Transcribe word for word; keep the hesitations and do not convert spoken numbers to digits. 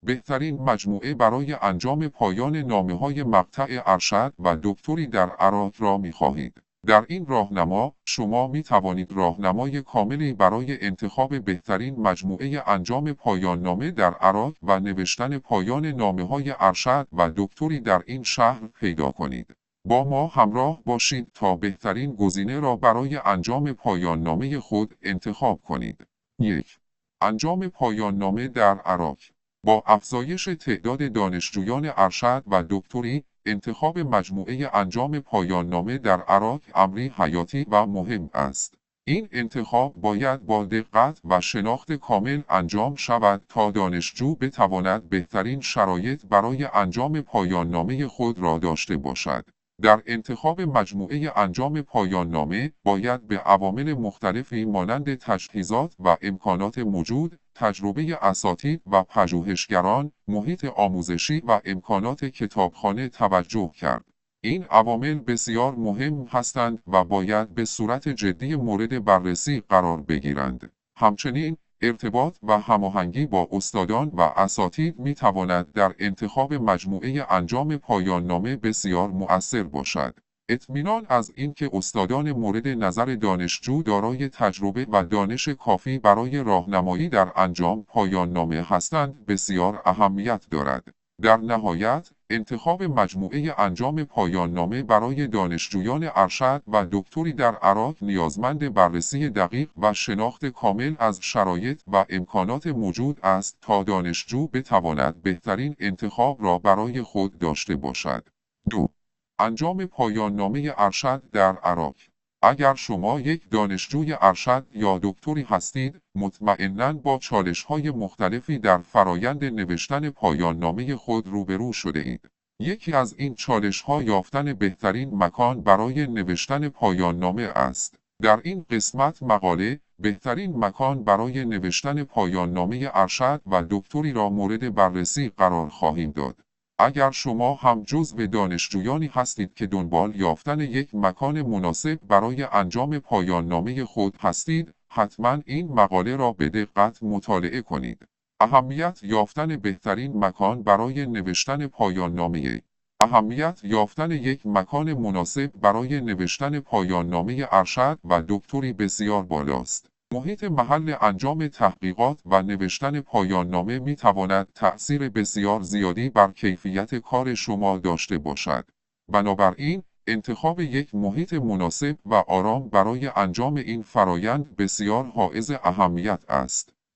بهترین مجموعه برای انجام پایان نامه‌های مقطع ارشد و دکتری در عراق را می‌خواهید. در این راهنما، شما می توانید راهنمای کاملی برای انتخاب بهترین مجموعه انجام پایان نامه در عراق و نوشتن پایان نامه‌های ارشد و دکتری در این شهر پیدا کنید. با ما همراه باشید تا بهترین گزینه را برای انجام پایان نامه خود انتخاب کنید. یک. انجام پایان نامه در عراق. با افزایش تعداد دانشجویان ارشد و دکتری، انتخاب مجموعه انجام پایان نامه در عراق امری حیاتی و مهم است. این انتخاب باید با دقت و شناخت کامل انجام شود تا دانشجو بتواند بهترین شرایط برای انجام پایان نامه خود را داشته باشد. در انتخاب مجموعه انجام پایان نامه باید به عوامل مختلفی مانند تجهیزات و امکانات موجود، تجربه اساتید و پژوهشگران، محیط آموزشی و امکانات کتابخانه توجه کرد. این عوامل بسیار مهم هستند و باید به صورت جدی مورد بررسی قرار بگیرند. همچنین، ارتباط و هماهنگی با استادان و اساتید می تواند در انتخاب مجموعه انجام پایان نامه بسیار مؤثر باشد. اطمینان از اینکه استادان مورد نظر دانشجو دارای تجربه و دانش کافی برای راهنمایی در انجام پایان نامه هستند بسیار اهمیت دارد. در نهایت، انتخاب مجموعه انجام پایان نامه برای دانشجویان ارشد و دکتری در عراق نیازمند بررسی دقیق و شناخت کامل از شرایط و امکانات موجود است تا دانشجو بتواند بهترین انتخاب را برای خود داشته باشد. دو. انجام پایان نامه ارشد در عراق. اگر شما یک دانشجوی ارشد یا دکتری هستید، مطمئناً با چالش‌های مختلفی در فرایند نوشتن پایان نامه خود روبرو شده اید. یکی از این چالش‌ها یافتن بهترین مکان برای نوشتن پایان نامه است. در این قسمت مقاله، بهترین مکان برای نوشتن پایان نامه ارشد و دکتری را مورد بررسی قرار خواهیم داد. اگر شما هم جزو دانشجویانی هستید که دنبال یافتن یک مکان مناسب برای انجام پایان نامه خود هستید، حتما این مقاله را به دقت مطالعه کنید. اهمیت یافتن بهترین مکان برای نوشتن پایان نامه. اهمیت یافتن یک مکان مناسب برای نوشتن پایان نامه ارشد و دکتری بسیار بالاست. محیط محل انجام تحقیقات و نوشتن پایان نامه می تواند تأثیر بسیار زیادی بر کیفیت کار شما داشته باشد. بنابراین، انتخاب یک محیط مناسب و آرام برای انجام این فرایند بسیار حائز اهمیت است.